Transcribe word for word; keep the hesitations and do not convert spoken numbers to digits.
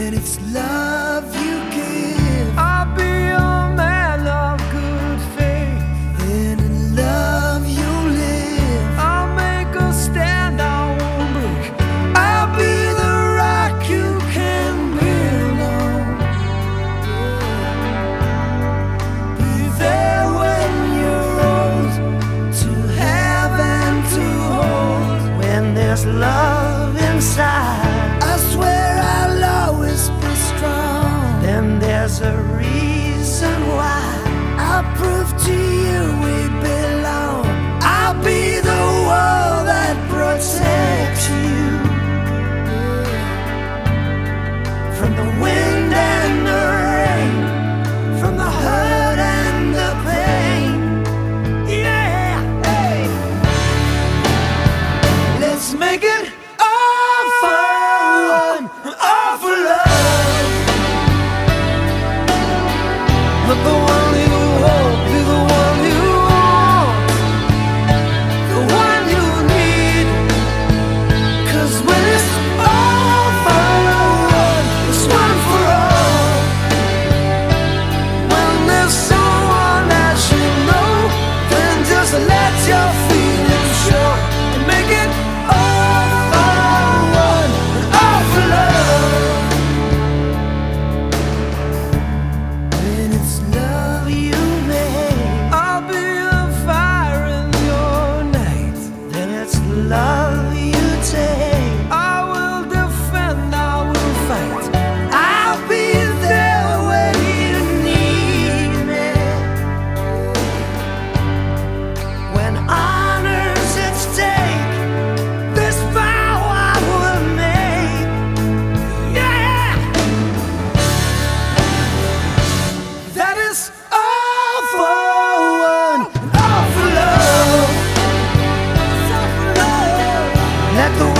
when it's love you give. I'll be a man of good faith, And in love you live. I'll make a stand, I won't break. I'll be the rock you can build on. Be there when you're old, to have and to hold. When there's love inside, I swear I'll always be strong. then there's a reason why. I'll prove to you we belong. I'll be the wall that protects you from the wind and the rain, from the hurt and the pain. Yeah, hey. Let's make it all for one, all for love. Let the one you hold be the one you want, the one you need. 'Cause when it's all for one, it's one for all. When there's someone that you know, Then just let your feelings show and make it all for one and all for love. When it's love you make, I'll be a fire in your night. then it's love you take. I will defend, I will fight. I'll be there when you need me. When honor's at stake, this vow I will make. Yeah, that is all for one, all for love. Let the